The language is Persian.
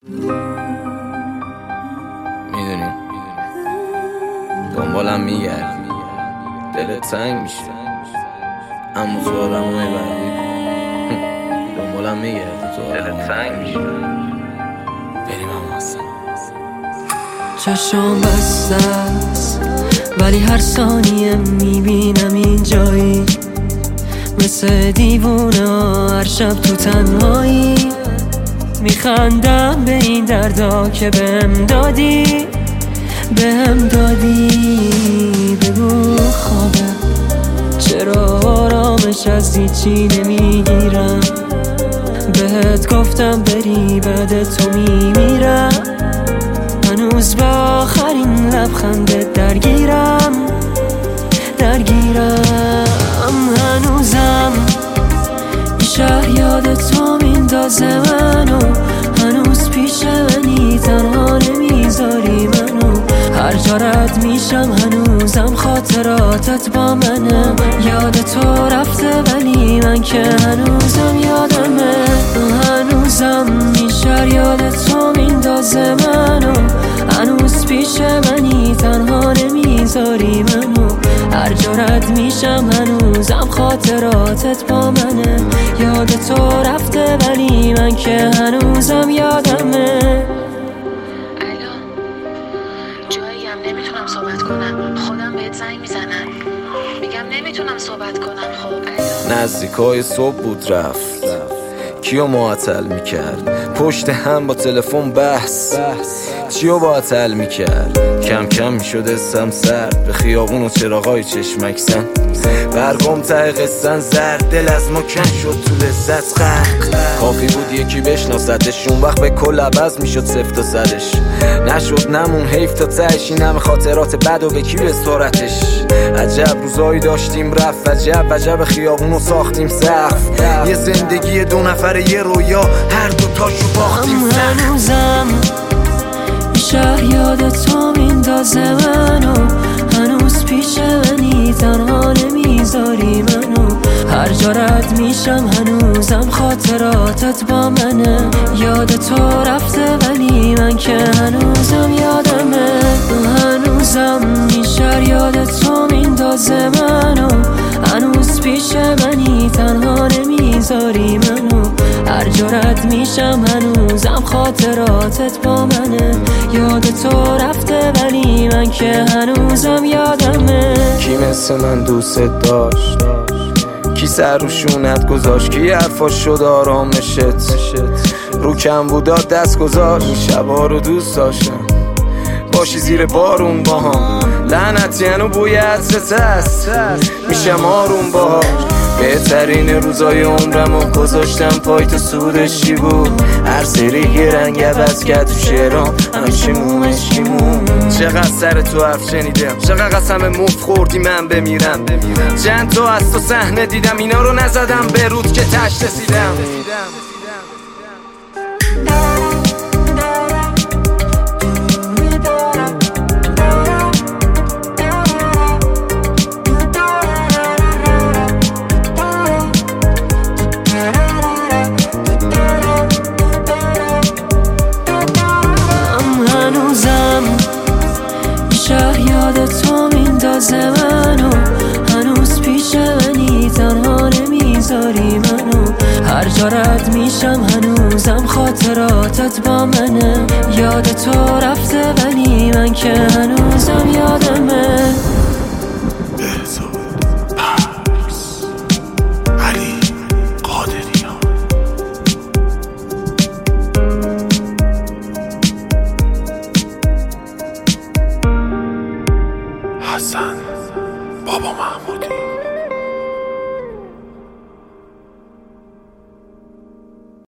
میدونی دنبالم میگردی، دلت تنگ میشه، اما تو آدمای بعدی دنبالم میگردی، تو دلت تنگ میشه. بریم هم هستن. چشم بسته است ولی هر ثانیه میبینم این جایی، مثل دیوونه هر شب تو تنهایی. میخندم به این دردا که بهم دادی، بگو خوابه چرا آرامش از هیچی نمیگیرم. بهت گفتم بری بعد تو میمیرم، هنوز به آخرین لبخندت درگیرم. هنوزم این شهر یاد تو میندازه منو، هنوز پیش منی تنها نمیذاری منو. هر جا رد میشم هنوزم خاطراتت با منه. یاد تو رفته ولی من که هنوزم یادمه. هنوزم این شهر یاد تو میندازه منو، هنوز پیش منی تنها نمیذاری منو. هر جا رد میشم هنوزم خاطراتت با منه. یاد تو رفته ولی من که هنوزم یادمه. جاییم نمیتونم صحبت کنم، خودم بهت زنگ میزنم میگم نمیتونم صحبت کنم. خب نزدیکای صبح بود رفت، کیو معطل میکرد؟ پشت هم با تلفن بحث، چیو معطل میکرد؟ کم کم میشد اسم سرد، به خیابون و چراغای چشمک زن، برگم ته قصن زرد، دل از ما کن شد تو لذت غرق. کافی بود یکی بشناستش، اون وقت به کل عوض میشد صفت و صدش. نشد نمون حیف تا تهش، این همه خاطرات بد و به کی بسپارتش. عجب روزایی داشتیم رفت، عجب خیابون رو ساختیم سقف. یه زندگی دو نفره یه رویا، هر دو تاشو باختیم سقف. هنوزم این شهر یاد تو میندازه منو، هنوز پیش منی تنها نمیذاری منو. هر جا رد میشم هنوزم خاطراتت با منه. یاد تو رفته ولی من که هنوزم یادمه. هنوزم این شهر یاد تو میندازه منو، هنوز پیش منی تنها نمیذاری منو. هر جا رد میشم هنوزم خاطراتت با منه. یاد تو رفته ولی من که هنوزم یادمه. کی مثل من دوست داشت؟ کی سر رو شونت گذاشت؟ کی حرفاش شد آرامشت؟ رو کم بودات دست گذاشت. این شبا رو دوست داشتم باشی زیر بارون با هم، لعنتی هنو بوی عطرت هست، میشم آروم باهاش. بهترین روزای عمرمو گذاشتم پای تو، سودش چی بود؟ هر سری یه رنگ عوض کرد تو شعرام، همشیمومش کیمون. چقدر سر تو حرف شنیدم، چقدر قسم مفت خوردی من بمیرم. چند تا از تو صحنه دیدم، اینا رو نزدم به رود که تشت رسیدم. شهر یاد تو میندازه منو، هنوز پیش منی تنها نمیذاری منو. هر جا رد میشم هنوزم خاطراتت با منه. یاد تو رفته ولی من که هنوزم یادمه. علی قادریان، حسن بابا محمودی.